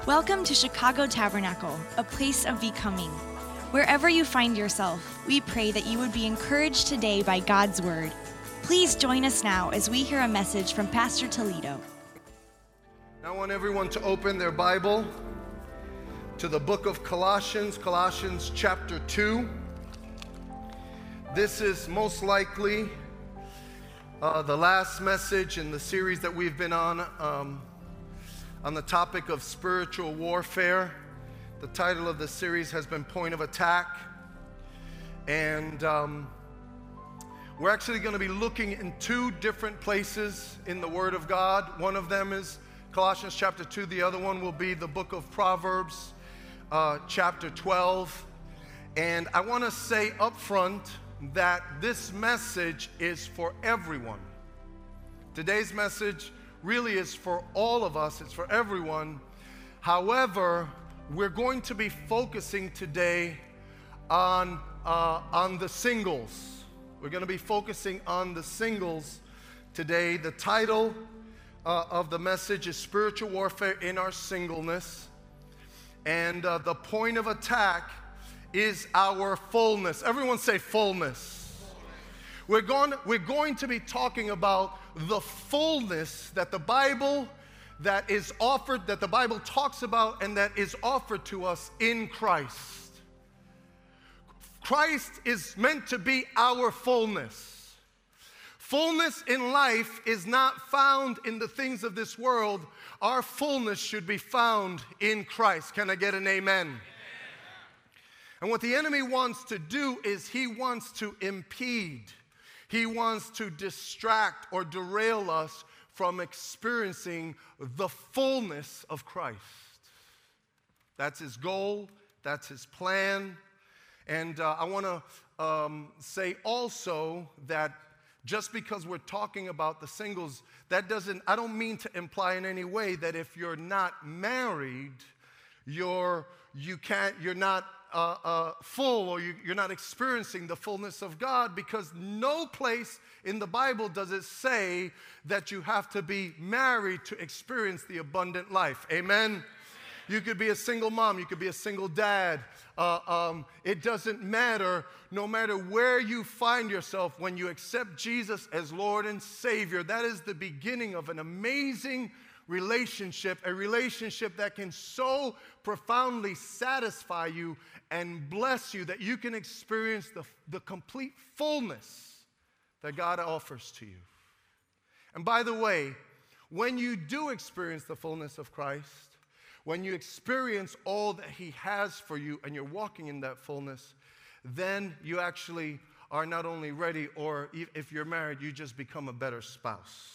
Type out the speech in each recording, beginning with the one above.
Welcome to Chicago Tabernacle, a place of becoming. Wherever you find yourself, we pray that you would be encouraged today by God's word. Please join us now as we hear a message from Pastor Toledo. I want everyone to open their Bible to the book of Colossians, Colossians chapter 2. This is most likely the last message in the series that we've been on the topic of spiritual warfare. The title of the series has been Point of Attack. And we're actually going to be looking in two different places in the Word of God. One of them is Colossians chapter 2. The other one will be the book of Proverbs, chapter 12. And I want to say up front that this message is for everyone. Today's message really is for all of us. It's for everyone. However, we're going to be focusing today on the singles. We're going to be focusing on the singles today. The title of the message is Spiritual Warfare in Our Singleness. And the point of attack is our fullness. Everyone say fullness. We're going to be talking about the fullness that the Bible talks about and that is offered to us in Christ. Christ is meant to be our fullness. Fullness in life is not found in the things of this world. Our fullness should be found in Christ. Can I get an amen? And what the enemy wants to do is he wants to impede. He wants to distract or derail us from experiencing the fullness of Christ. That's his goal. That's his plan. And I want to say also that just because we're talking about the singles, I don't mean to imply in any way that if you're not married, you're not full, or you're not experiencing the fullness of God, because no place in the Bible does it say that you have to be married to experience the abundant life. Amen? You could be a single mom. You could be a single dad. It doesn't matter. No matter where you find yourself, when you accept Jesus as Lord and Savior, that is the beginning of an amazing relationship, a relationship that can so profoundly satisfy you and bless you that you can experience the complete fullness that God offers to you. And by the way, when you do experience the fullness of Christ, when you experience all that He has for you and you're walking in that fullness, then you actually are not only ready, or if you're married, you just become a better spouse.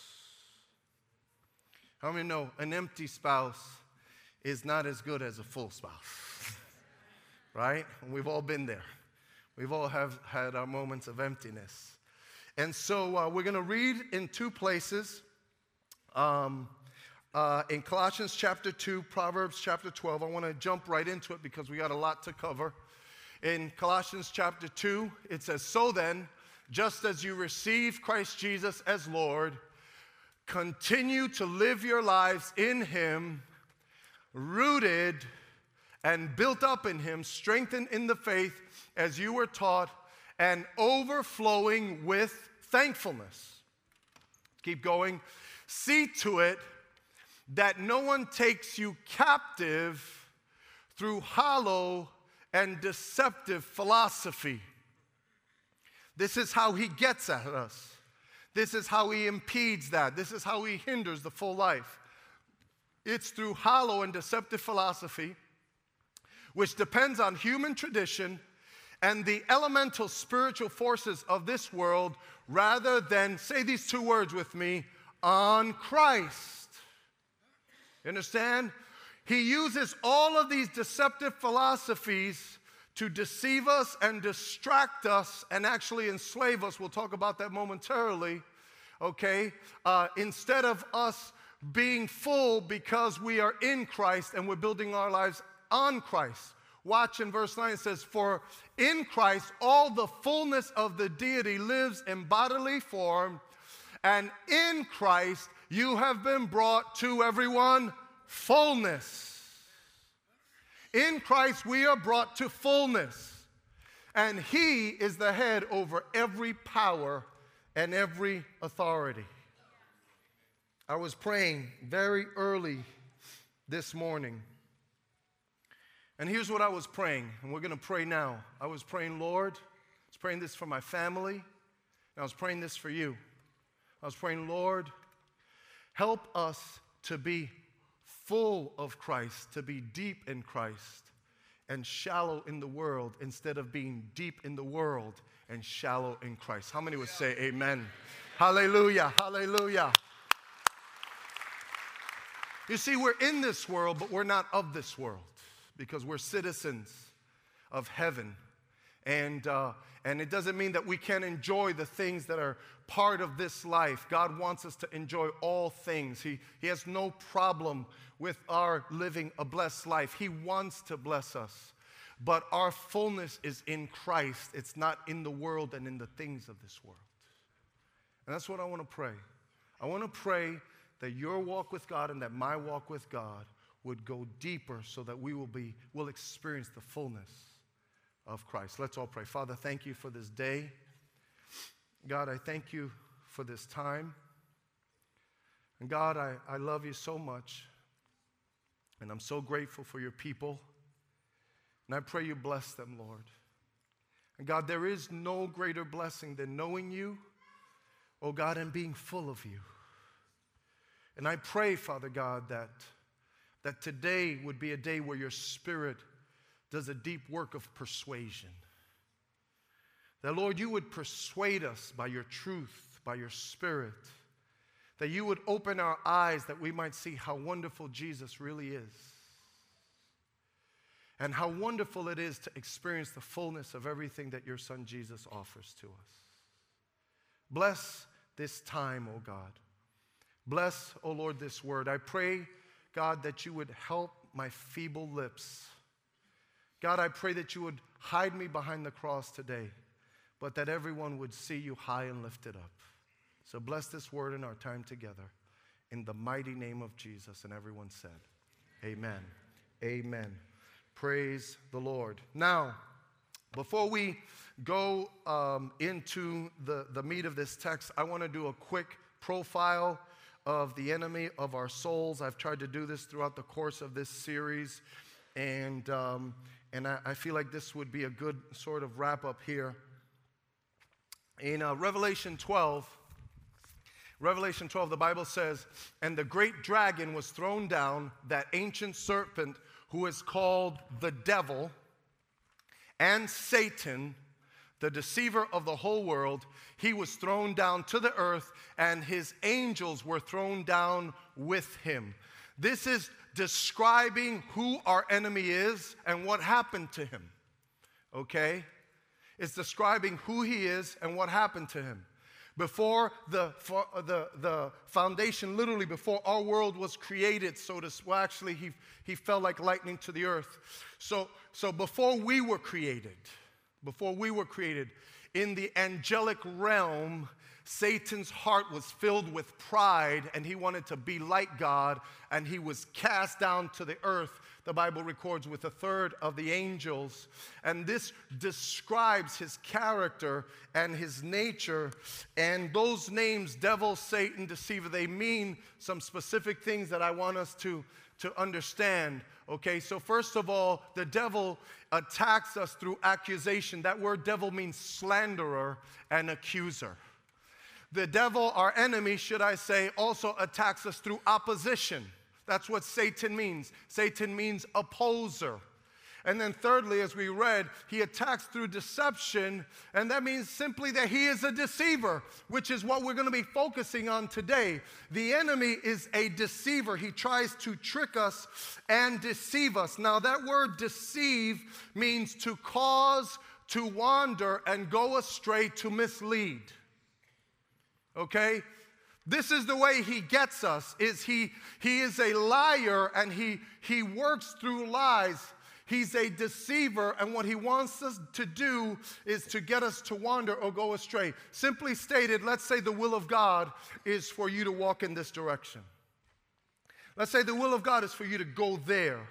How many know an empty spouse is not as good as a full spouse? Right? We've all been there. We've all have had our moments of emptiness. And so we're going to read in two places. In Colossians chapter 2, Proverbs chapter 12. I want to jump right into it because we got a lot to cover. In Colossians chapter 2, it says, "So then, just as you received Christ Jesus as Lord, continue to live your lives in Him, rooted and built up in Him, strengthened in the faith as you were taught, and overflowing with thankfulness." Keep going. "See to it that no one takes you captive through hollow and deceptive philosophy." This is how he gets at us. This is how he impedes that. This is how he hinders the full life. It's through hollow and deceptive philosophy, which depends on human tradition and the elemental spiritual forces of this world, rather than, say these two words with me, on Christ. You understand? He uses all of these deceptive philosophies to deceive us and distract us and actually enslave us. We'll talk about that momentarily, okay? Instead of us being full because we are in Christ and we're building our lives on Christ. Watch in verse 9, it says, "For in Christ all the fullness of the deity lives in bodily form, and in Christ you have been brought to everyone fullness." In Christ we are brought to fullness, and He is the head over every power and every authority. I was praying very early this morning, and here's what I was praying, and we're going to pray now. I was praying, Lord, I was praying this for my family, and I was praying this for you. I was praying, Lord, help us to be full of Christ, to be deep in Christ, and shallow in the world, instead of being deep in the world and shallow in Christ. How many would say amen? Hallelujah, hallelujah. You see, we're in this world, but we're not of this world, because we're citizens of heaven. And it doesn't mean that we can't enjoy the things that are part of this life. God wants us to enjoy all things. He has no problem with our living a blessed life. He wants to bless us. But our fullness is in Christ. It's not in the world and in the things of this world. And that's what I want to pray. I want to pray that your walk with God and that my walk with God would go deeper, so that we'll experience the fullness of Christ. Let's all pray. Father, thank you for this day. God, I thank you for this time. And God, I love you so much. And I'm so grateful for your people. And I pray you bless them, Lord. And God, there is no greater blessing than knowing you, oh God, and being full of you. And I pray, Father God, that today would be a day where your Spirit does a deep work of persuasion. That, Lord, you would persuade us by your truth, by your Spirit. That you would open our eyes that we might see how wonderful Jesus really is. And how wonderful it is to experience the fullness of everything that your Son Jesus offers to us. Bless this time, oh God. Bless, oh Lord, this word. I pray, God, that you would help my feeble lips. God, I pray that you would hide me behind the cross today, but that everyone would see you high and lifted up. So bless this word in our time together. In the mighty name of Jesus. And everyone said, amen. Amen. Praise the Lord. Now, before we go into the meat of this text, I want to do a quick profile of the enemy of our souls. I've tried to do this throughout the course of this series, and I feel like this would be a good sort of wrap up here. In Revelation 12, the Bible says, and the great dragon was thrown down, that ancient serpent who is called the devil and Satan, the deceiver of the whole world. He was thrown down to the earth, and his angels were thrown down with him. This is describing who our enemy is and what happened to him. Okay? It's describing who he is and what happened to him. Before the foundation, literally before our world was created, actually he fell like lightning to the earth. So before we were created, in the angelic realm, Satan's heart was filled with pride, and he wanted to be like God, and he was cast down to the earth, the Bible records, with a third of the angels. And this describes his character and his nature. And those names, devil, Satan, deceiver, they mean some specific things that I want us to understand. Okay, so first of all, the devil attacks us through accusation. That word devil means slanderer and accuser. The devil, our enemy, should I say, also attacks us through opposition. That's what Satan means. Satan means opposer. And then thirdly, as we read, he attacks through deception, and that means simply that he is a deceiver, which is what we're going to be focusing on today. The enemy is a deceiver. He tries to trick us and deceive us. Now, that word deceive means to cause, to wander, and go astray, to mislead. Okay? This is the way he gets us, is he is a liar, and he works through lies. He's a deceiver, and what he wants us to do is to get us to wander or go astray. Simply stated, let's say the will of God is for you to walk in this direction. Let's say the will of God is for you to go there.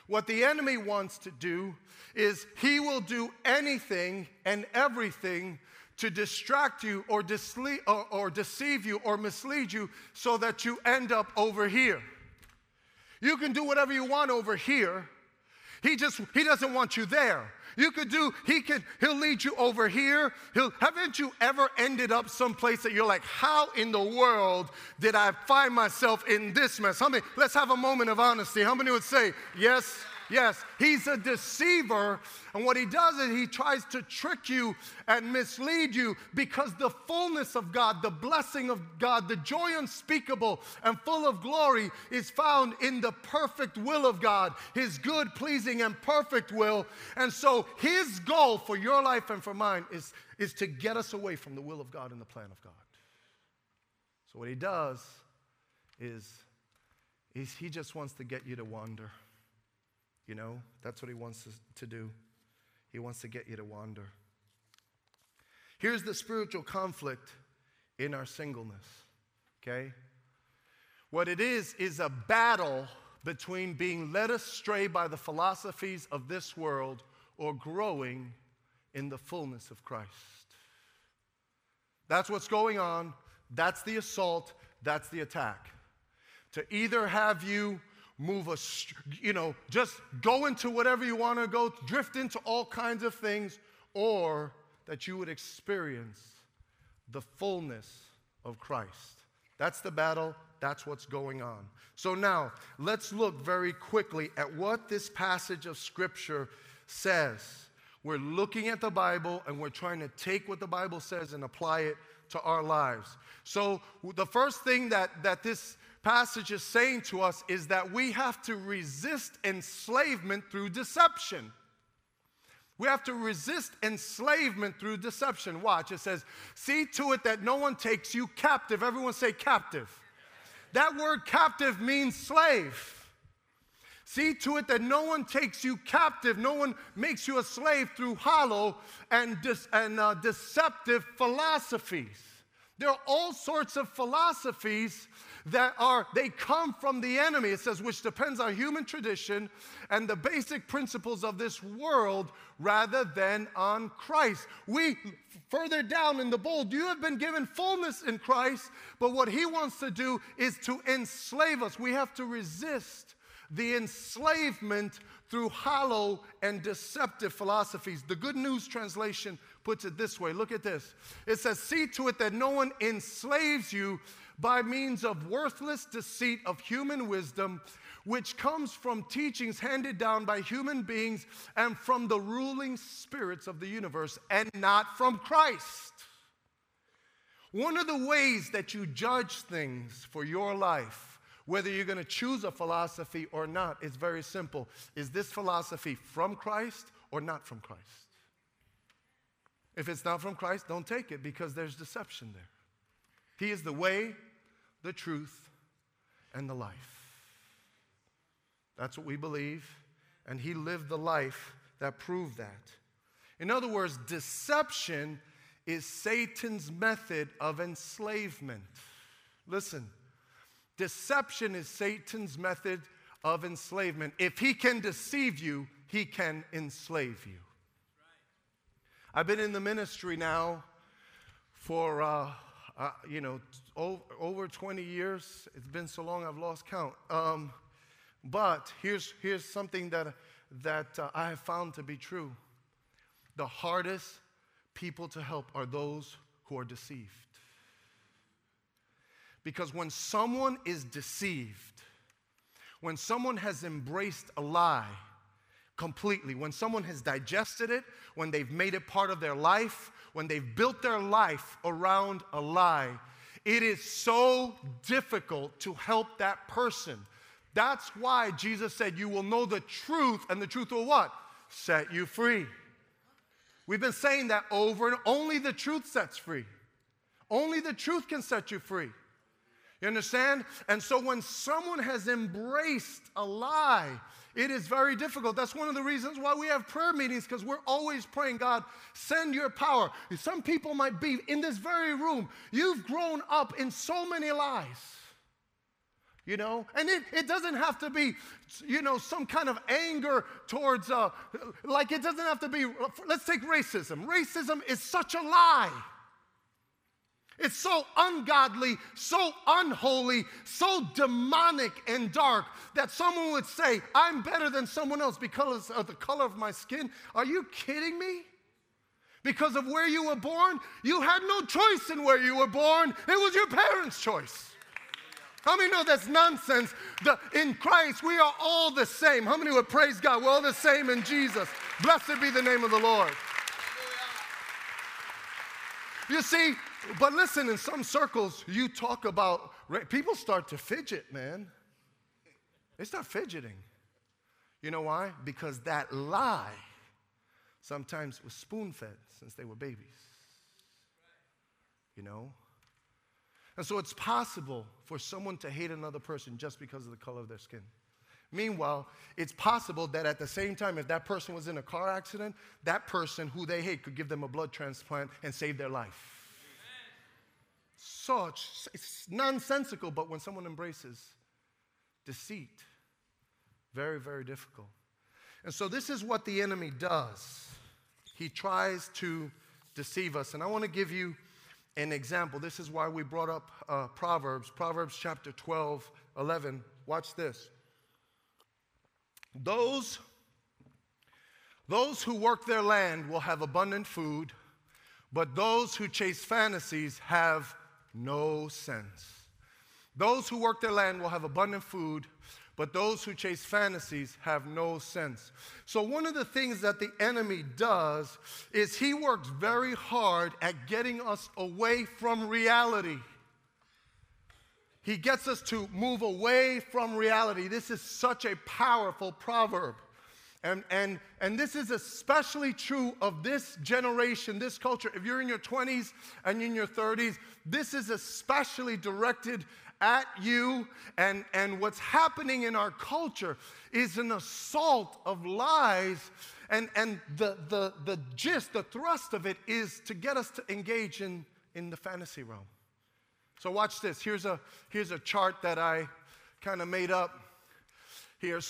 What the enemy wants to do is he will do anything and everything to distract you or deceive you or mislead you so that you end up over here. You can do whatever you want over here. He doesn't want you there. He'll lead you over here. Haven't you ever ended up someplace that you're like, how in the world did I find myself in this mess? Let's have a moment of honesty. How many would say, yes? Yes, he's a deceiver, and what he does is he tries to trick you and mislead you because the fullness of God, the blessing of God, the joy unspeakable and full of glory is found in the perfect will of God, his good, pleasing, and perfect will. And so his goal for your life and for mine is to get us away from the will of God and the plan of God. So what he does is he just wants to get you to wander. You know, that's what he wants us to do. He wants to get you to wander. Here's the spiritual conflict in our singleness, okay? What it is a battle between being led astray by the philosophies of this world or growing in the fullness of Christ. That's what's going on. That's the assault. That's the attack. To either have you just go into whatever you want to go, drift into all kinds of things, or that you would experience the fullness of Christ. That's the battle. That's what's going on. So now, let's look very quickly at what this passage of Scripture says. We're looking at the Bible, and we're trying to take what the Bible says and apply it to our lives. So the first thing that this passage is saying to us is that we have to resist enslavement through deception. We have to resist enslavement through deception. Watch, it says, see to it that no one takes you captive. Everyone say captive. That word captive means slave. See to it that no one takes you captive, no one makes you a slave through hollow and deceptive philosophies. There are all sorts of philosophies they come from the enemy. It says, which depends on human tradition and the basic principles of this world rather than on Christ. Further down in the bold, you have been given fullness in Christ, but what he wants to do is to enslave us. We have to resist the enslavement through hollow and deceptive philosophies. The Good News Translation puts it this way. Look at this. It says, see to it that no one enslaves you by means of worthless deceit of human wisdom, which comes from teachings handed down by human beings and from the ruling spirits of the universe, and not from Christ. One of the ways that you judge things for your life, whether you're going to choose a philosophy or not, is very simple. Is this philosophy from Christ or not from Christ? If it's not from Christ, don't take it, because there's deception there. He is the way, the truth, and the life. That's what we believe, and he lived the life that proved that. In other words, deception is Satan's method of enslavement. Listen, deception is Satan's method of enslavement. If he can deceive you, he can enslave you. I've been in the ministry now for over 20 years. It's been so long I've lost count. But here's something that I have found to be true. The hardest people to help are those who are deceived. Because when someone is deceived, when someone has embraced a lie completely, when someone has digested it, when they've made it part of their life, when they've built their life around a lie, it is so difficult to help that person. That's why Jesus said, you will know the truth, and the truth will what? Set you free. We've been saying that over, and only the truth sets free. Only the truth can set you free. You understand? And so when someone has embraced a lie, it is very difficult. That's one of the reasons why we have prayer meetings, because we're always praying, God, send your power. Some people might be in this very room. You've grown up in so many lies. You know, and it doesn't have to be, some kind of anger towards, like it doesn't have to be, let's take racism. Racism is such a lie. It's so ungodly, so unholy, so demonic and dark that someone would say, I'm better than someone else because of the color of my skin. Are you kidding me? Because of where you were born? You had no choice in where you were born. It was your parents' choice. How many know that's nonsense? In Christ, we are all the same. How many would praise God? We're all the same in Jesus. Blessed be the name of the Lord. You see, but listen, in some circles, you talk about, people start to fidget, man. They start fidgeting. You know why? Because that lie sometimes was spoon-fed since they were babies. You know? And so it's possible for someone to hate another person just because of the color of their skin. Meanwhile, it's possible that at the same time, if that person was in a car accident, that person who they hate could give them a blood transplant and save their life. It's nonsensical, but when someone embraces deceit, very, very difficult. And so this is what the enemy does. He tries to deceive us. And I want to give you an example. This is why we brought up Proverbs chapter 12, 11. Watch this. Those who work their land will have abundant food, but those who chase fantasies have no sense. Those who work their land will have abundant food, but those who chase fantasies have no sense. So one of the things that the enemy does is he works very hard at getting us away from reality. He gets us to move away from reality. This is such a powerful proverb. And this is especially true of this generation, this culture. If you're in your 20s and in your 30s, this is especially directed at you. And what's happening in our culture is an assault of lies. And the gist, the thrust of it is to get us to engage in the fantasy realm. So watch this. Here's a chart that I kind of made up here.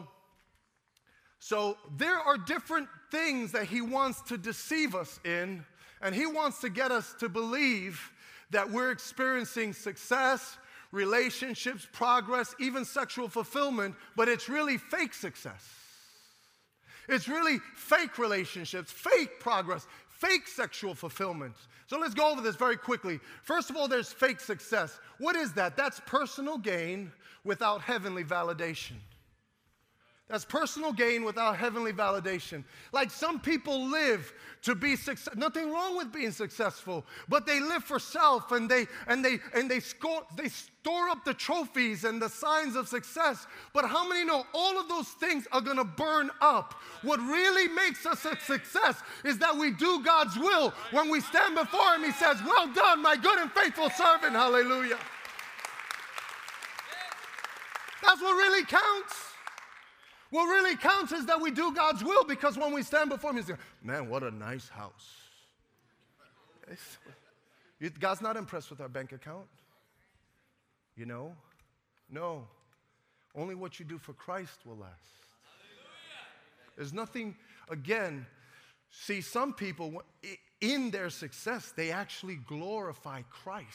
So there are different things that he wants to deceive us in, and he wants to get us to believe that we're experiencing success, relationships, progress, even sexual fulfillment, but it's really fake success. It's really fake relationships, fake progress, fake sexual fulfillment. So let's go over this very quickly. First of all, there's fake success. What is that? That's personal gain without heavenly validation. That's personal gain without heavenly validation. Like some people live to be successful. Nothing wrong with being successful, but they live for self and they store up the trophies and the signs of success. But how many know all of those things are going to burn up? What really makes us a success is that we do God's will. When we stand before Him, He says, "Well done, my good and faithful servant." Hallelujah. That's what really counts. What really counts is that we do God's will, because when we stand before Him, He's like, "Man, what a nice house." God's not impressed with our bank account. You know? No. Only what you do for Christ will last. There's nothing, again, see, some people, in their success, they actually glorify Christ.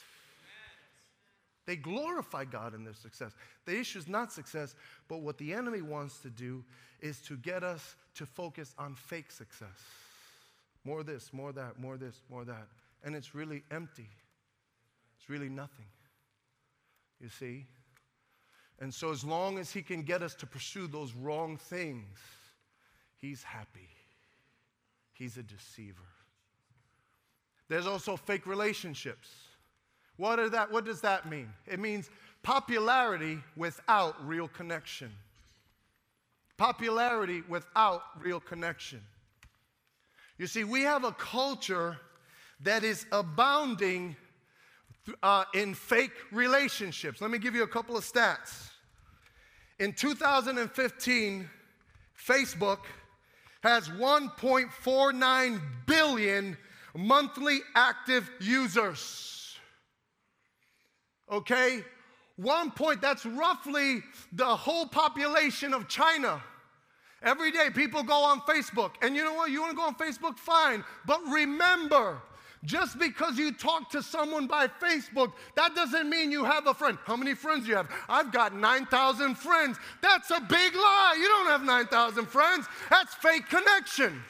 They glorify God in their success. The issue is not success, but what the enemy wants to do is to get us to focus on fake success. More this, more that, more this, more that. And it's really empty. It's really nothing. You see? And so as long as he can get us to pursue those wrong things, he's happy. He's a deceiver. There's also fake relationships. What does that mean? It means popularity without real connection. Popularity without real connection. You see, we have a culture that is abounding in fake relationships. Let me give you a couple of stats. In 2015, Facebook has 1.49 billion monthly active users. Okay? 1 point, that's roughly the whole population of China. Every day people go on Facebook. And you know what? You want to go on Facebook? Fine. But remember, just because you talk to someone by Facebook, that doesn't mean you have a friend. How many friends do you have? I've got 9,000 friends. That's a big lie. You don't have 9,000 friends. That's fake connection.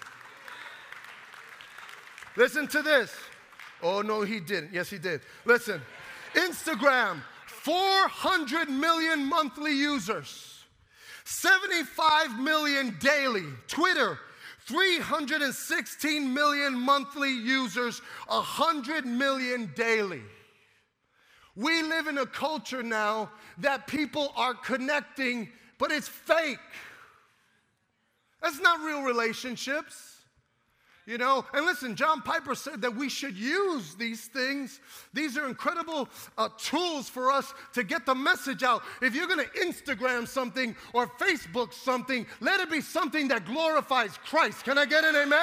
Listen to this. Oh, no, he didn't. Yes, he did. Listen. Instagram, 400 million monthly users. 75 million daily. Twitter, 316 million monthly users, 100 million daily. We live in a culture now that people are connecting, but it's fake. That's not real relationships. You know, and listen, John Piper said that we should use these things. These are incredible tools for us to get the message out. If you're going to Instagram something or Facebook something, let it be something that glorifies Christ. Can I get an amen?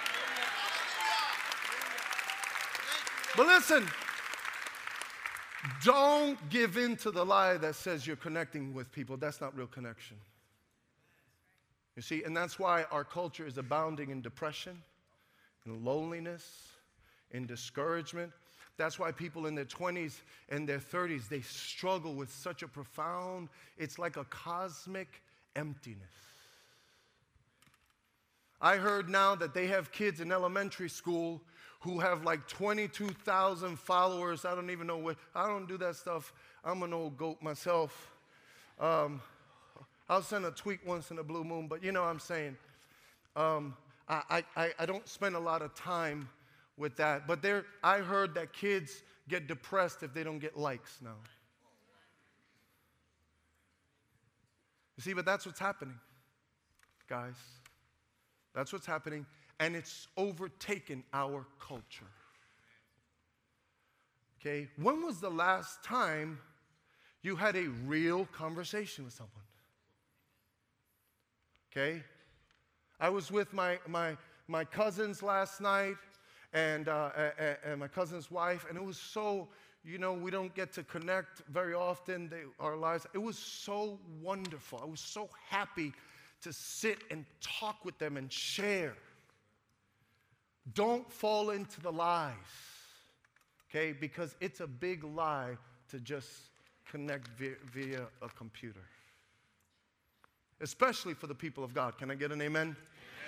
But listen, don't give in to the lie that says you're connecting with people. That's not real connection. You see, and that's why our culture is abounding in depression, in loneliness, in discouragement. That's why people in their 20s and their 30s, they struggle with such a profound, it's like a cosmic emptiness. I heard now that they have kids in elementary school who have like 22,000 followers. I don't even know what, I don't do that stuff. I'm an old goat myself. I'll send a tweet once in a blue moon, but you know what I'm saying. I don't spend a lot of time with that. But I heard that kids get depressed if they don't get likes now. You see, but that's what's happening, guys. That's what's happening, and it's overtaken our culture. Okay? When was the last time you had a real conversation with someone? Okay? I was with my cousins last night and my cousin's wife, and it was so, you know, we don't get to connect very often, our lives. It was so wonderful. I was so happy to sit and talk with them and share. Don't fall into the lies, okay? Because it's a big lie to just connect via a computer. Especially for the people of God. Can I get an amen? Amen?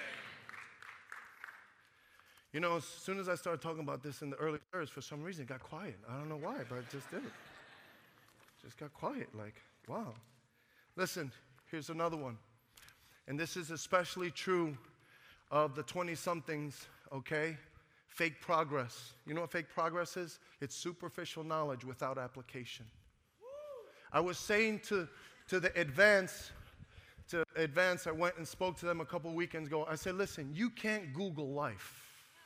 You know, as soon as I started talking about this in the early service, for some reason it got quiet. I don't know why, but it just did it. Just got quiet, like, wow. Listen, here's another one. And this is especially true of the 20-somethings, okay? Fake progress. You know what fake progress is? It's superficial knowledge without application. I was saying to the Advance, I went and spoke to them a couple weekends ago. I said, listen, you can't Google life.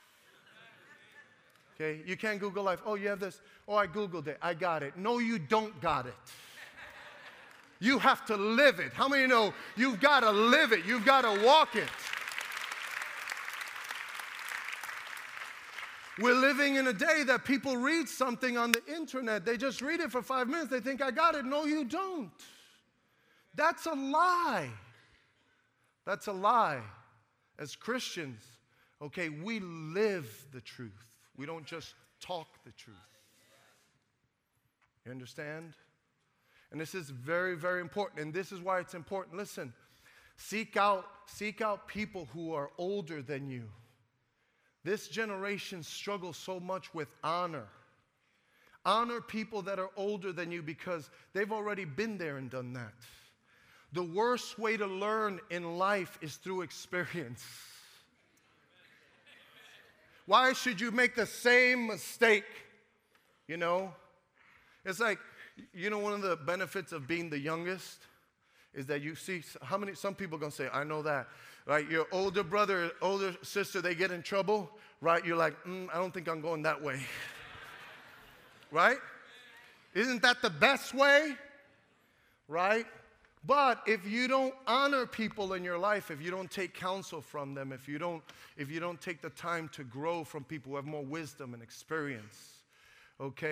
Okay? You can't Google life. Oh, you have this. Oh, I Googled it. I got it. No, you don't got it. You have to live it. How many know you've got to live it? You've got to walk it. We're living in a day that people read something on the internet. They just read it for 5 minutes. They think, I got it. No, you don't. That's a lie. That's a lie. As Christians, okay, we live the truth. We don't just talk the truth. You understand? And this is very, very important. And this is why it's important. Listen, seek out people who are older than you. This generation struggles so much with honor. Honor people that are older than you because they've already been there and done that. The worst way to learn in life is through experience. Why should you make the same mistake? You know? It's like, you know, one of the benefits of being the youngest is that you see some people are going to say, I know that. Right? Your older brother, older sister, they get in trouble, right? You're like, I don't think I'm going that way. Right? Isn't that the best way? Right? But if you don't honor people in your life, if you don't take counsel from them, if you don't take the time to grow from people who have more wisdom and experience, okay,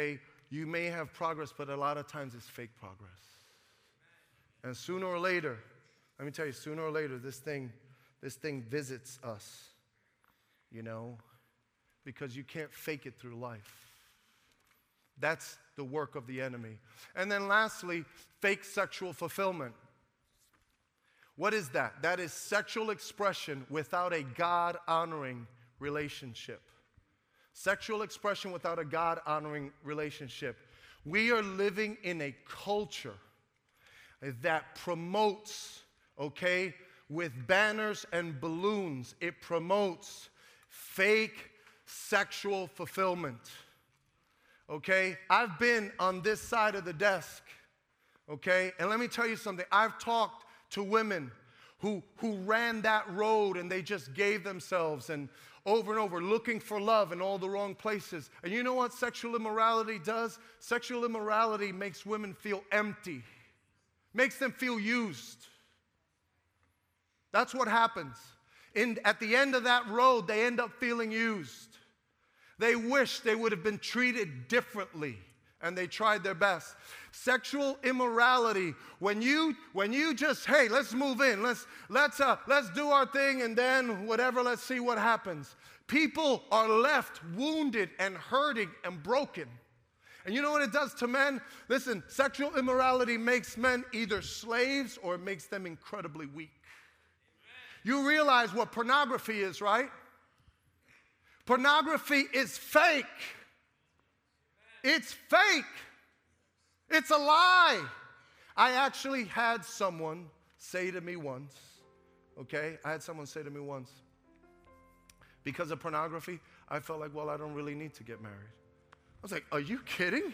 you may have progress, but a lot of times it's fake progress. And sooner or later, let me tell you, sooner or later, this thing visits us, you know, because you can't fake it through life. That's the work of the enemy. And then lastly, fake sexual fulfillment. What is that? That is sexual expression without a God-honoring relationship. Sexual expression without a God-honoring relationship. We are living in a culture that promotes, okay, with banners and balloons, it promotes fake sexual fulfillment. Okay? I've been on this side of the desk, okay? And let me tell you something. I've talked to women who ran that road and they just gave themselves and over looking for love in all the wrong places. And you know what sexual immorality does? Sexual immorality makes women feel empty, makes them feel used. That's what happens. At the end of that road, they end up feeling used. They wish they would have been treated differently, and they tried their best. Sexual immorality, when you just, hey, let's move in, let's do our thing, and then whatever, let's see what happens. People are left wounded and hurting and broken. And you know what it does to men? Listen, sexual immorality makes men either slaves or it makes them incredibly weak. You realize what pornography is, right? Pornography is fake. It's fake. It's a lie. I actually had someone say to me once, okay? I had someone say to me once, because of pornography, I felt like, well, I don't really need to get married. I was like, are you kidding?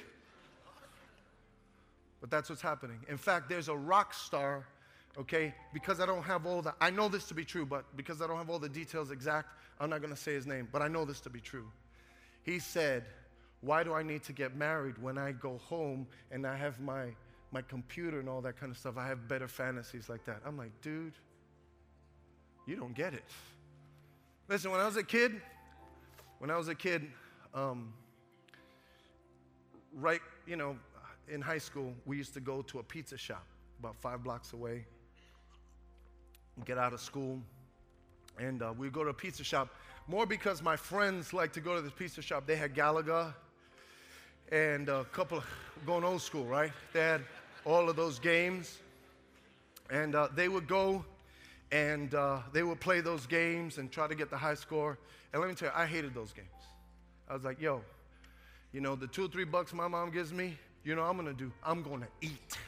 But that's what's happening. In fact, there's a rock star, okay, because I don't have I know this to be true, but because I don't have all the details exact, I'm not going to say his name, but I know this to be true. He said, why do I need to get married when I go home and I have my computer and all that kind of stuff? I have better fantasies like that. I'm like, dude, you don't get it. Listen, when I was a kid, right, you know, in high school, we used to go to a pizza shop about 5 blocks away, get out of school, and we'd go to a pizza shop, more because my friends liked to go to this pizza shop. They had Galaga and a couple of, going old school, right? They had all of those games, and they would go and they would play those games and try to get the high score. And let me tell you, I hated those games. I was like, yo, you know, the $2 or $3 my mom gives me, you know what I'm going to eat.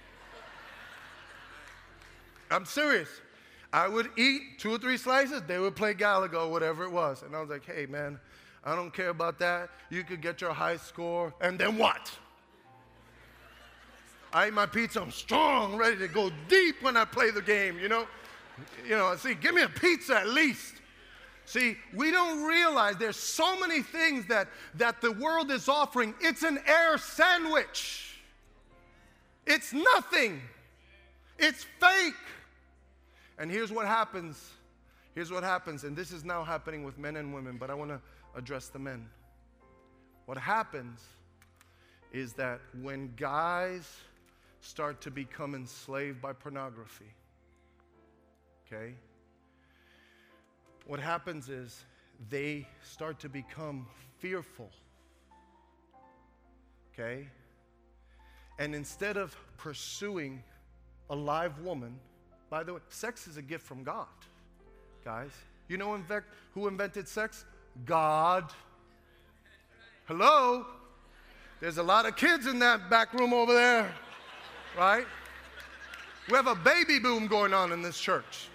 I'm serious. I would eat 2 or 3 slices. They would play Galaga or whatever it was. And I was like, hey, man, I don't care about that. You could get your high score. And then what? I eat my pizza. I'm strong, ready to go deep when I play the game, you know? See, give me a pizza at least. See, we don't realize there's so many things that the world is offering. It's an air sandwich. It's nothing. It's fake. And here's what happens. And this is now happening with men and women, but I want to address the men. What happens is that when guys start to become enslaved by pornography, okay, what happens is they start to become fearful, okay? And instead of pursuing a live woman, by the way, sex is a gift from God, guys. You know who invented sex? God. Hello? There's a lot of kids in that back room over there, right? We have a baby boom going on in this church.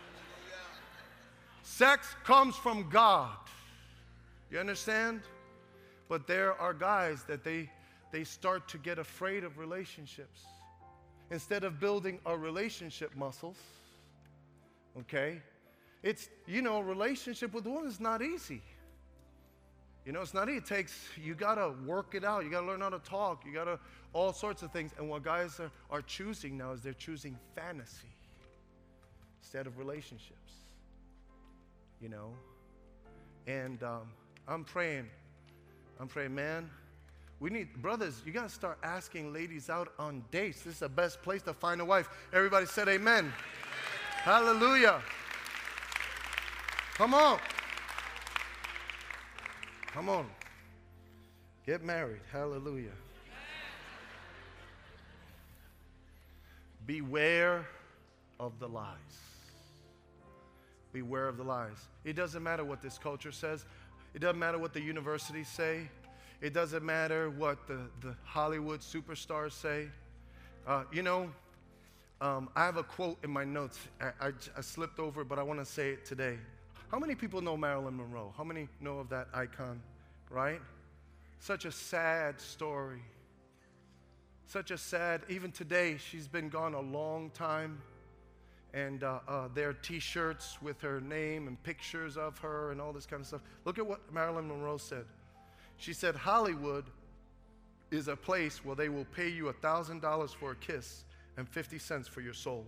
Sex comes from God. You understand? But there are guys that they start to get afraid of relationships. Instead of building our relationship muscles, okay? It's, a relationship with a woman is not easy. It's not easy. You got to work it out. You got to learn how to talk. You got to, all sorts of things. And what guys are choosing now is they're choosing fantasy instead of relationships. And I'm praying, man, brothers, you got to start asking ladies out on dates. This is the best place to find a wife. Everybody said amen. Hallelujah. Come on. Come on. Get married. Hallelujah. Beware of the lies. Beware of the lies. It doesn't matter what this culture says. It doesn't matter what the universities say. It doesn't matter what the Hollywood superstars say. I have a quote in my notes. I slipped over it, but I want to say it today. How many people know Marilyn Monroe? How many know of that icon, right? Such a sad story. Such a sad, even today, she's been gone a long time. And there are T-shirts with her name and pictures of her and all this kind of stuff. Look at what Marilyn Monroe said. She said, Hollywood is a place where they will pay you $1,000 for a kiss and 50 cents for your soul.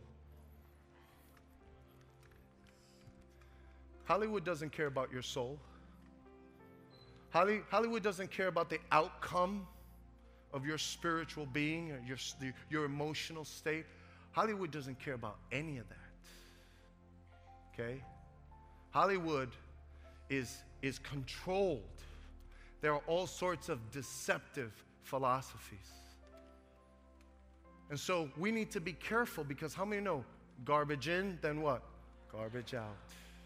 Hollywood doesn't care about your soul. Hollywood doesn't care about the outcome of your spiritual being or your emotional state. Hollywood doesn't care about any of that. Okay? Hollywood is controlled. There are all sorts of deceptive philosophies. And so we need to be careful, because how many know garbage in, then what? Garbage out.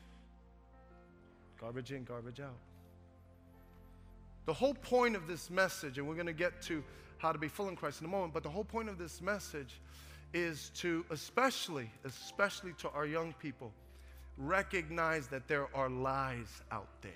Garbage in, garbage out. The whole point of this message, and we're going to get to how to be full in Christ in a moment, but the whole point of this message is to, especially to our young people, recognize that there are lies out there.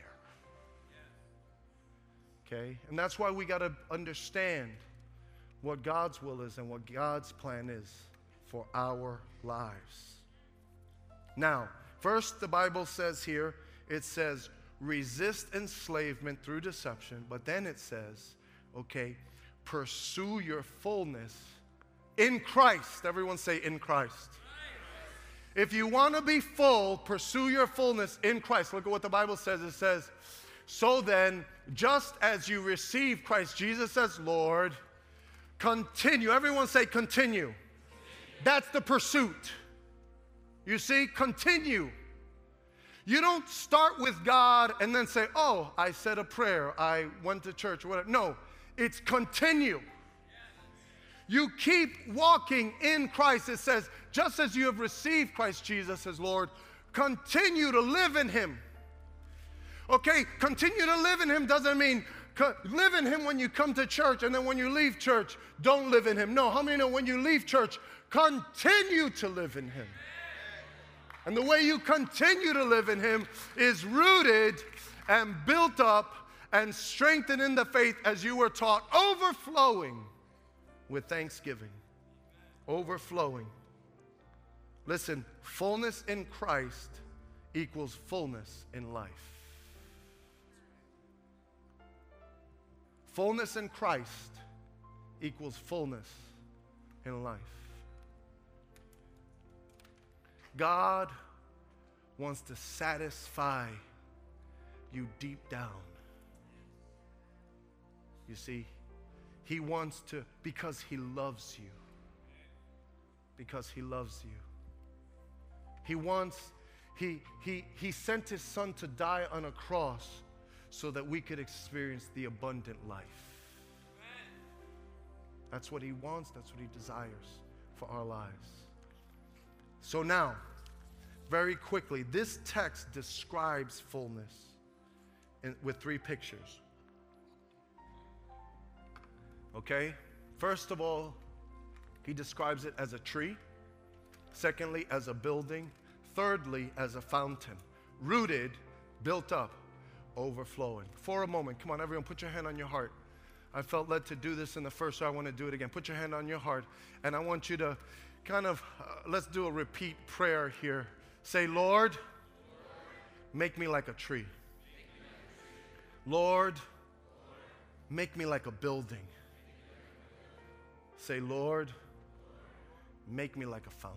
Okay? And that's why we got to understand what God's will is and what God's plan is for our lives. Now, first the Bible says here, it says, resist enslavement through deception, but then it says, okay, pursue your fullness in Christ. Everyone say in Christ. If you want to be full, pursue your fullness in Christ. Look at what the Bible says. It says, so then, just as you receive Christ Jesus as Lord, continue. Everyone say continue. That's the pursuit. You see, continue. You don't start with God and then say, oh, I said a prayer, I went to church, or whatever. No, it's continue. You keep walking in Christ. It says, just as you have received Christ Jesus as Lord, continue to live in Him. Okay, continue to live in Him doesn't mean live in Him when you come to church, and then when you leave church, don't live in Him. No, how many know when you leave church, continue to live in Him? And the way you continue to live in Him is rooted and built up and strengthened in the faith as you were taught, overflowing with thanksgiving. Overflowing. Listen, fullness in Christ equals fullness in life. Fullness in Christ equals fullness in life. God wants to satisfy you deep down. You see, He wants to, because He loves you. Because He loves you. He sent His Son to die on a cross so that we could experience the abundant life. That's what He wants, that's what He desires for our lives. So now, very quickly, this text describes fullness with three pictures. Okay? First of all, he describes it as a tree. Secondly, as a building. Thirdly, as a fountain. Rooted, built up, overflowing. For a moment, come on, everyone, put your hand on your heart. I felt led to do this in the first, so I want to do it again. Put your hand on your heart, and I want you to kind of, let's do a repeat prayer here. Say, Lord, make me like a tree. Lord, make me like a building. Say, Lord, make me like a fountain.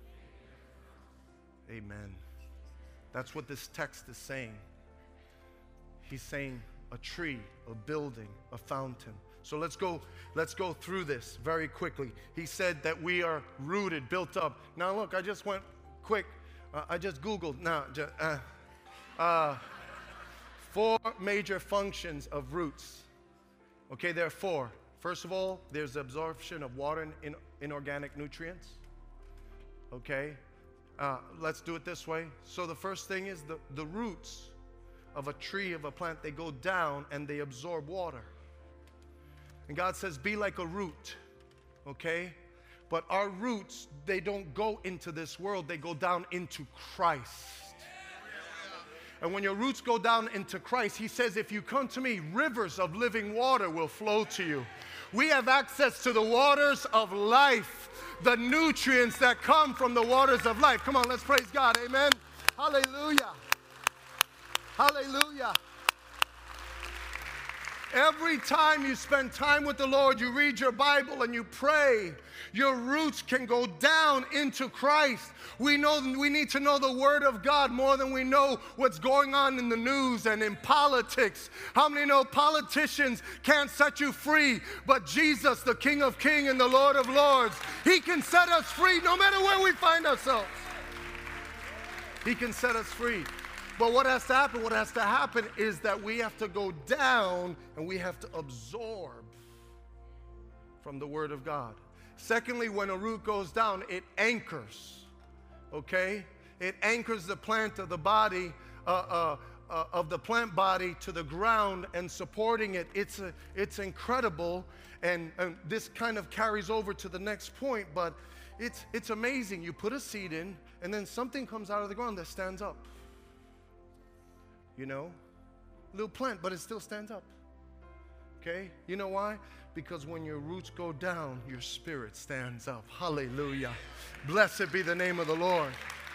Amen. That's what this text is saying. He's saying a tree, a building, a fountain. So let's go through this very quickly. He said that we are rooted, built up. Now look, I just went quick. I just Googled. Now, 4 major functions of roots. Okay, there are 4. First of all, there's the absorption of water and inorganic nutrients. Okay, let's do it this way. So the first thing is the roots of a tree, of a plant, they go down and they absorb water. And God says, be like a root, okay? But our roots, they don't go into this world, they go down into Christ. And when your roots go down into Christ, he says, if you come to me, rivers of living water will flow to you. We have access to the waters of life, the nutrients that come from the waters of life. Come on, let's praise God. Amen. Hallelujah. Hallelujah. Every time you spend time with the Lord, you read your Bible and you pray, your roots can go down into Christ. We need to know the Word of God more than we know what's going on in the news and in politics. How many know politicians can't set you free, but Jesus, the King of Kings and the Lord of Lords, He can set us free no matter where we find ourselves. He can set us free. But what has to happen? What has to happen is that we have to go down and we have to absorb from the Word of God. Secondly, when a root goes down, it anchors, okay? It anchors the plant of the body, of the plant body to the ground and supporting it. It's incredible, and this kind of carries over to the next point, but it's amazing. You put a seed in, and then something comes out of the ground that stands up. You know, little plant, but it still stands up. Okay? You know why? Because when your roots go down, your spirit stands up. Hallelujah. Blessed be the name of the Lord.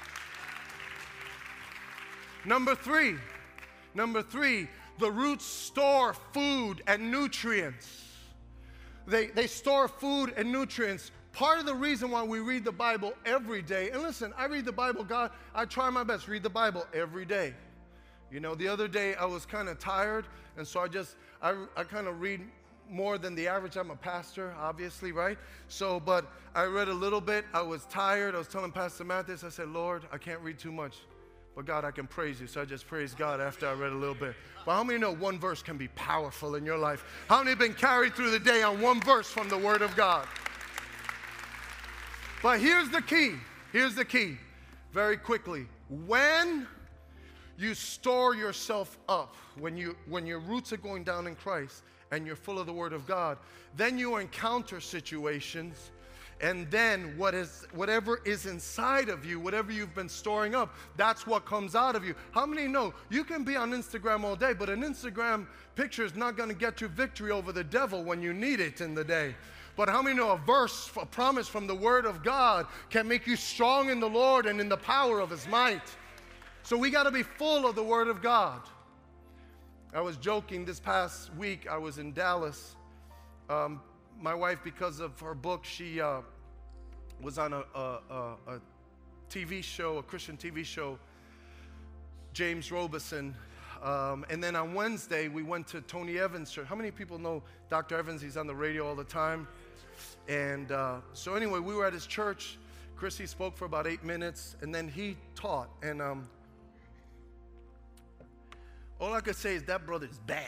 Number three, the roots store food and nutrients. They store food and nutrients. Part of the reason why we read the Bible every day, and listen, I read the Bible, God, I try my best, read the Bible every day. You know, the other day I was kind of tired, and so I kind of read more than the average. I'm a pastor, obviously, right? So, but I read a little bit. I was tired. I was telling Pastor Mathis, I said, Lord, I can't read too much, but God, I can praise you. So I just praised God after I read a little bit. But how many know one verse can be powerful in your life? How many have been carried through the day on one verse from the Word of God? But here's the key. Here's the key. Very quickly. When you store yourself up, when your roots are going down in Christ and you're full of the Word of God, then you encounter situations, and then whatever is inside of you, whatever you've been storing up, that's what comes out of you. How many know you can be on Instagram all day, but an Instagram picture is not going to get you victory over the devil when you need it in the day? But how many know a verse, a promise from the Word of God can make you strong in the Lord and in the power of His might? So we got to be full of the Word of God. I was joking this past week. I was in Dallas. My wife, because of her book, she was on a TV show, a Christian TV show, James Robison. And then on Wednesday, we went to Tony Evans' church. How many people know Dr. Evans? He's on the radio all the time. And so anyway, we were at his church. Chrissy spoke for about 8 minutes, and then he taught. And all I could say is that brother is bad.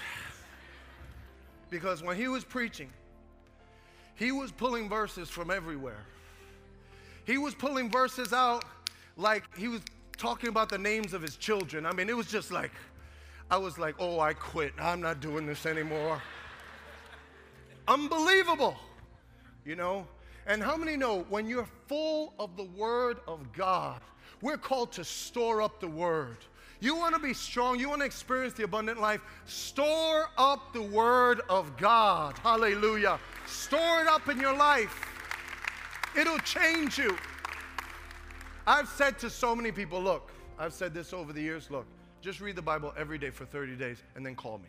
Because when he was preaching, he was pulling verses from everywhere. He was pulling verses out like he was talking about the names of his children. I mean, it was just like, I was like, oh, I quit. I'm not doing this anymore. Unbelievable, you know? And how many know when you're full of the Word of God, we're called to store up the Word. You want to be strong, you want to experience the abundant life, store up the Word of God. Hallelujah. Store it up in your life. It'll change you. I've said to so many people, look, I've said this over the years, look, just read the Bible every day for 30 days and then call me.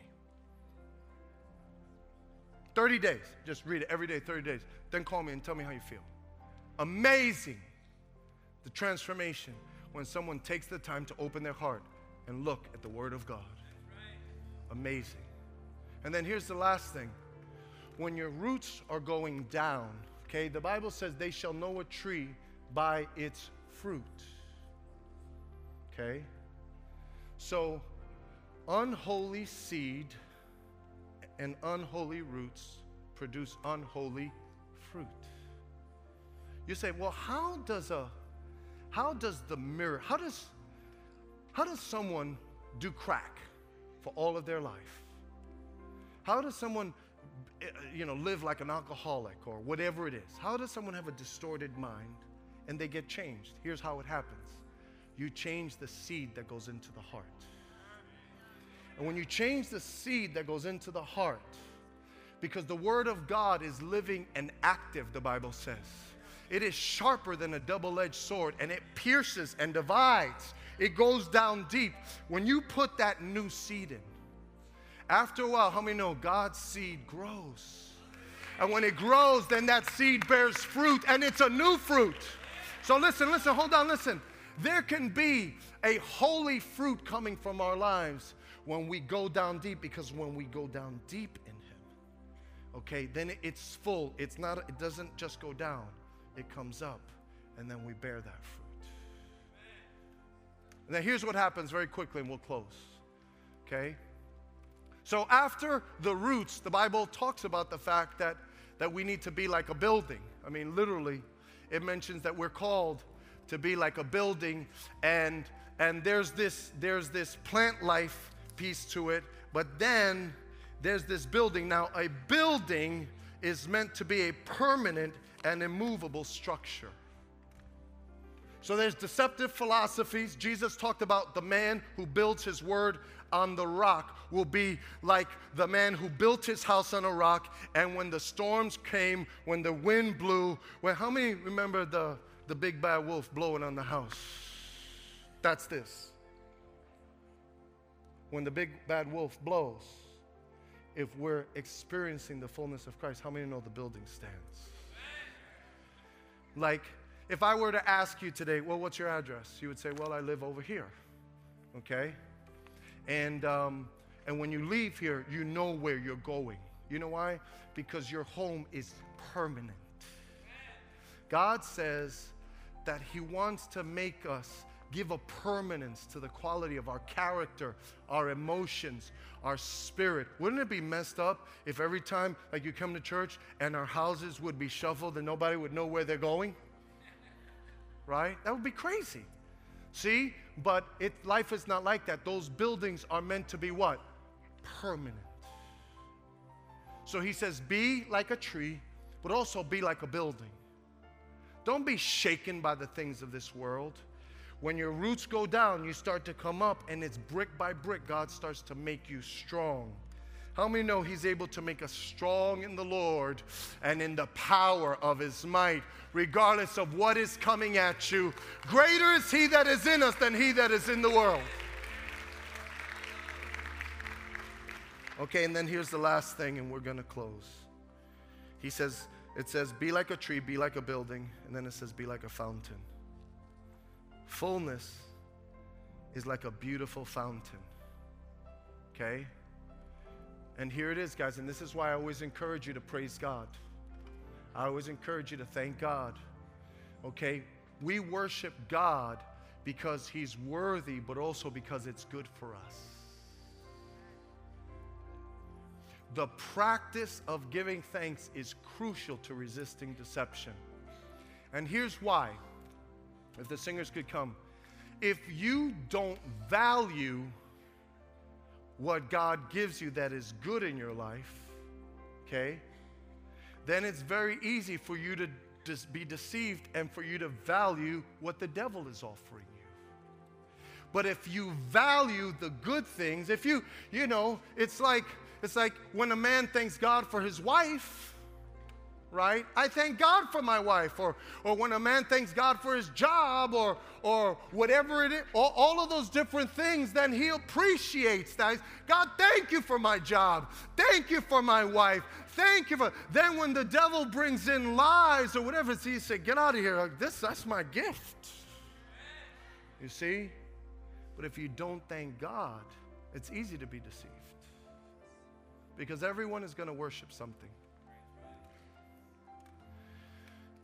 30 days. Just read it every day, 30 days. Then call me and tell me how you feel. Amazing, the transformation when someone takes the time to open their heart and look at the Word of God. Amazing. And then here's the last thing. when your roots are going down, okay, the Bible says they shall know a tree by its fruit. Okay? So, unholy seed and unholy roots produce unholy fruit. You say, well, how does someone do crack for all of their life? How does someone, live like an alcoholic or whatever it is? How does someone have a distorted mind and they get changed? Here's how it happens. You change the seed that goes into the heart. And when you change the seed that goes into the heart, because the Word of God is living and active, the Bible says. It is sharper than a double-edged sword, and it pierces and divides. It goes down deep. When you put that new seed in, after a while, how many know God's seed grows? And when it grows, then that seed bears fruit, and it's a new fruit. So listen, hold on, listen. There can be a holy fruit coming from our lives when we go down deep, because when we go down deep in Him, okay, then it's full. It doesn't just go down. It comes up, and then we bear that fruit. Now here's what happens very quickly, and we'll close, okay? So after the roots, the Bible talks about the fact that we need to be like a building. I mean, literally, it mentions that we're called to be like a building, and there's this plant life piece to it, but then there's this building. Now, a building is meant to be a permanent and immovable structure. So there's deceptive philosophies. Jesus talked about the man who builds his word on the rock will be like the man who built his house on a rock, and when the storms came, when the wind blew, how many remember the big bad wolf blowing on the house? That's this. When the big bad wolf blows, if we're experiencing the fullness of Christ, how many know the building stands? Like, if I were to ask you today, well, what's your address? You would say, well, I live over here, okay? And when you leave here, you know where you're going. You know why? Because your home is permanent. God says that He wants to make us give a permanence to the quality of our character, our emotions, our spirit. Wouldn't it be messed up if every time like you come to church and our houses would be shuffled and nobody would know where they're going? Right? That would be crazy. See? But life is not like that. Those buildings are meant to be what? Permanent. So He says, be like a tree, but also be like a building. Don't be shaken by the things of this world. When your roots go down, you start to come up, and it's brick by brick, God starts to make you strong. How many know He's able to make us strong in the Lord and in the power of His might, regardless of what is coming at you? Greater is He that is in us than he that is in the world. Okay, and then here's the last thing, and we're going to close. It says, be like a tree, be like a building, and then it says, be like a fountain. Fullness is like a beautiful fountain, okay? And here it is, guys, and this is why I always encourage you to praise God. I always encourage you to thank God, okay? We worship God because He's worthy, but also because it's good for us. The practice of giving thanks is crucial to resisting deception. And here's why. If the singers could come. If you don't value what God gives you that is good in your life, okay, then it's very easy for you to just be deceived and for you to value what the devil is offering you. But if you value the good things, if you know, it's like when a man thanks God for his wife, right? I thank God for my wife. Or when a man thanks God for his job or whatever it is, all of those different things, then he appreciates that. God, thank you for my job. Thank you for my wife. Thank you for... Then when the devil brings in lies or whatever, he said, get out of here. That's my gift. You see? But if you don't thank God, it's easy to be deceived. Because everyone is going to worship something.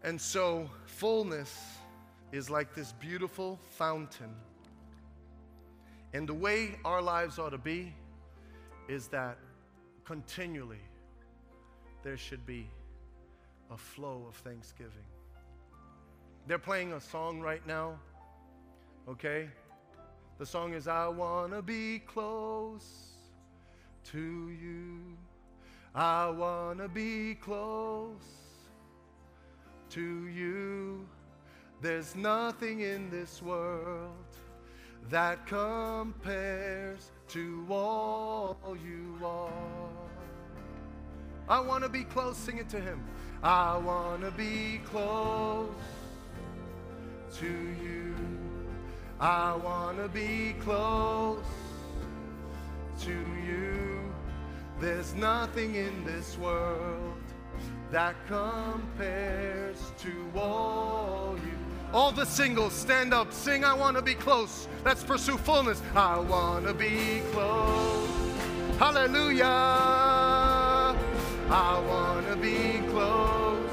And so fullness is like this beautiful fountain. And the way our lives ought to be is that continually there should be a flow of thanksgiving. They're playing a song right now, okay? The song is, I want to be close to you. I want to be close to you. There's nothing in this world that compares to all you are. I want to be close. Sing it to him. I want to be close to you. I want to be close to you. There's nothing in this world that compares to all you. All the singles, stand up, sing, I want to be close. Let's pursue fullness. I want to be close. Hallelujah. I want to be close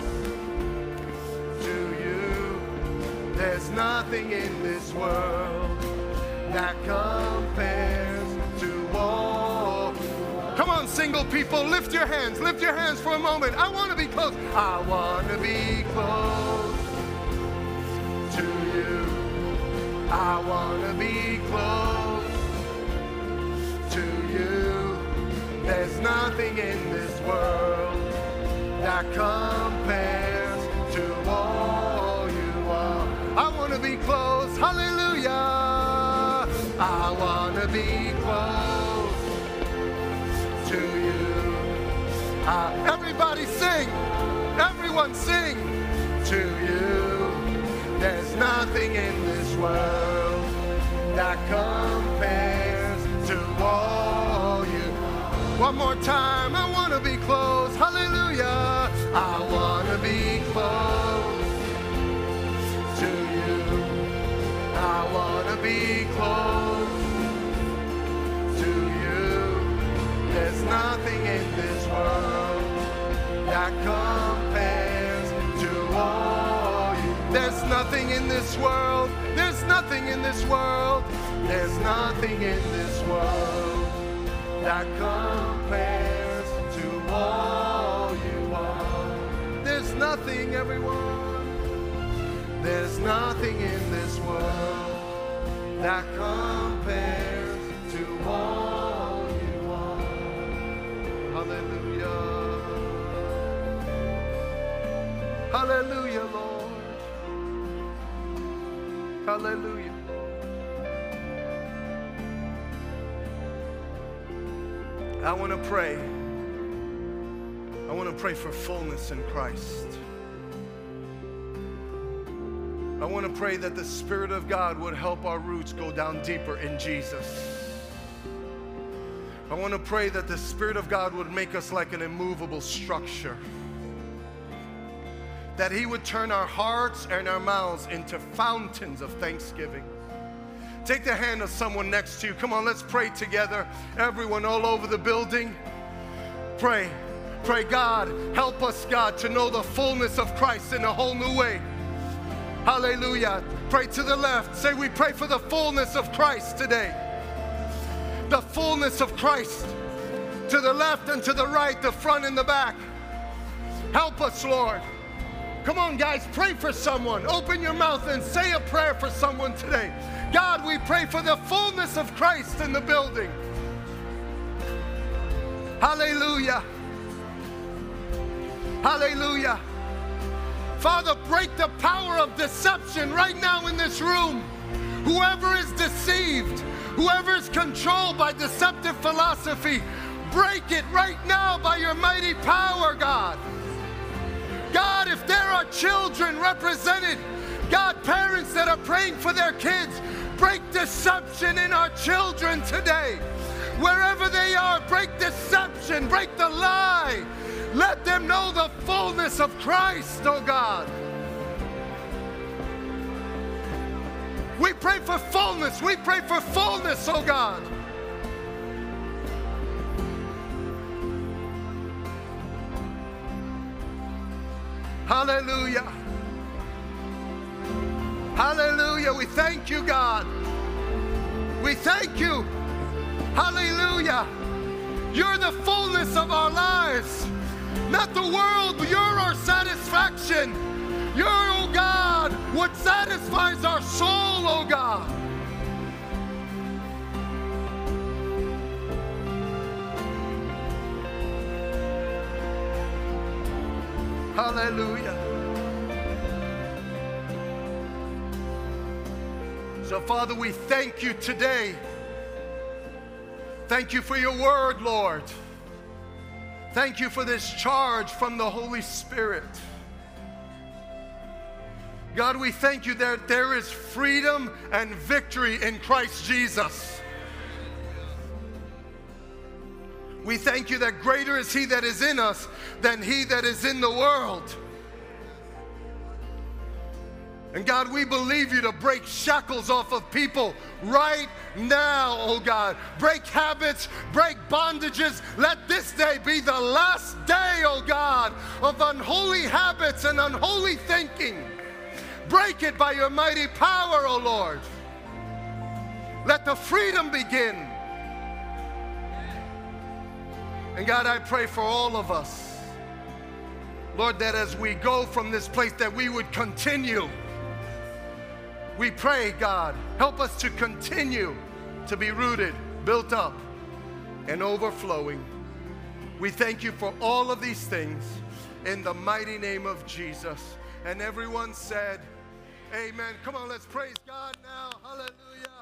to you. There's nothing in this world that compares to all. Come on, single people, lift your hands. Lift your hands for a moment. I want to be close. I want to be close to you. I want to be close to you. There's nothing in this world that compares to all you are. I want to be close. Hallelujah. I want to be close to you. Everybody sing. Everyone sing. To you. There's nothing in this world that compares to all you. One more time. I want to be close. Hallelujah. I want to be close to you. I want to be close to you. There's nothing in this world that compares to all you. There's nothing in this world. There's nothing in this world. There's nothing in this world that compares to all you are. There's nothing, everyone. There's nothing in this world that compares to all you are. Hallelujah. Hallelujah, Lord. Hallelujah. I want to pray. I want to pray for fullness in Christ. I want to pray that the Spirit of God would help our roots go down deeper in Jesus. I want to pray that the Spirit of God would make us like an immovable structure. That He would turn our hearts and our mouths into fountains of thanksgiving. Take the hand of someone next to you. Come on, let's pray together. Everyone all over the building. Pray. Pray, God, help us, God, to know the fullness of Christ in a whole new way. Hallelujah. Pray to the left. Say, we pray for the fullness of Christ today. The fullness of Christ. To the left and to the right, the front and the back. Help us, Lord. Come on, guys, pray for someone. Open your mouth and say a prayer for someone today. God, we pray for the fullness of Christ in the building. Hallelujah. Hallelujah. Father, break the power of deception right now in this room. Whoever is deceived, whoever is controlled by deceptive philosophy, break it right now by your mighty power, God. God, if there are children represented, God, parents that are praying for their kids, break deception in our children today. Wherever they are, break deception, break the lie. Let them know the fullness of Christ, oh God. We pray for fullness. We pray for fullness, oh God. Hallelujah. Hallelujah. We thank you, God. We thank you. Hallelujah. You're the fullness of our lives. Not the world, but you're our satisfaction. You're, oh God, what satisfies our soul, oh God. Hallelujah. So, Father, we thank you today. Thank you for your word, Lord. Thank you for this charge from the Holy Spirit. God, we thank you that there is freedom and victory in Christ Jesus. We thank you that greater is He that is in us than he that is in the world. And God, we believe you to break shackles off of people right now, oh God. Break habits, break bondages. Let this day be the last day, oh God, of unholy habits and unholy thinking. Break it by your mighty power, oh Lord. Let the freedom begin. And God, I pray for all of us, Lord, that as we go from this place, that we would continue. We pray, God, help us to continue to be rooted, built up, and overflowing. We thank you for all of these things in the mighty name of Jesus. And everyone said, amen. Come on, let's praise God now. Hallelujah.